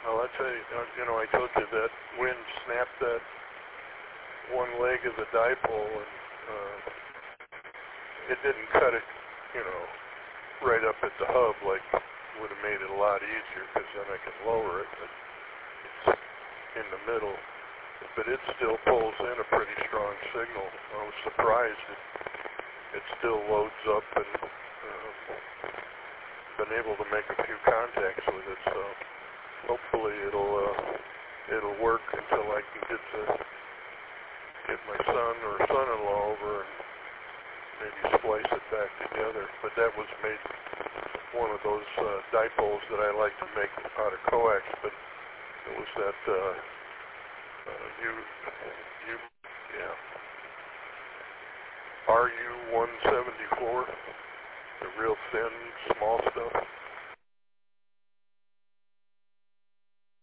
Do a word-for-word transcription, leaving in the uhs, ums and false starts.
Well, I tell you, uh, you know, I told you that wind snapped that one leg of the dipole, and uh, it didn't cut it, you know, right up at the hub like would have made it a lot easier, because then I can lower it. But it's in the middle, but it still pulls in a pretty strong signal. I was surprised it, it still loads up, and uh, been able to make a few contacts with it. So hopefully it'll uh, it'll work until I can get to get my son or son-in-law over and maybe splice it back together. But that was made one of those uh, dipoles that I like to make out of coax. But it was that uh, uh, U U yeah R U one seventy-four, the real thin, small stuff.